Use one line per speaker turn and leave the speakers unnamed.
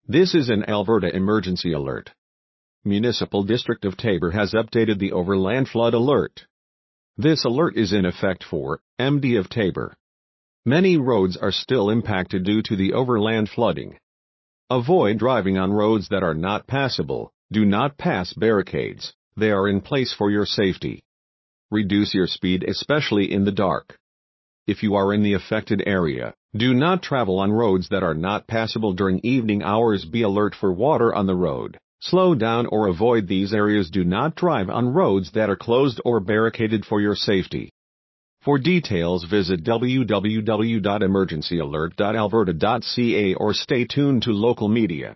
This is an Alberta emergency alert. Municipal District of Taber has updated the Overland Flood Alert. This alert is in effect for MD of Taber. Many roads are still impacted due to the overland flooding. Avoid driving on roads that are not passable. Do not pass barricades. They are in place for your safety. Reduce your speed, especially in the dark. If you are in the affected area, do not travel on roads that are not passable during evening hours. Be alert for water on the road. Slow down or avoid these areas. Do not drive on roads that are closed or barricaded for your safety. For details, visit www.emergencyalert.alberta.ca or stay tuned to local media.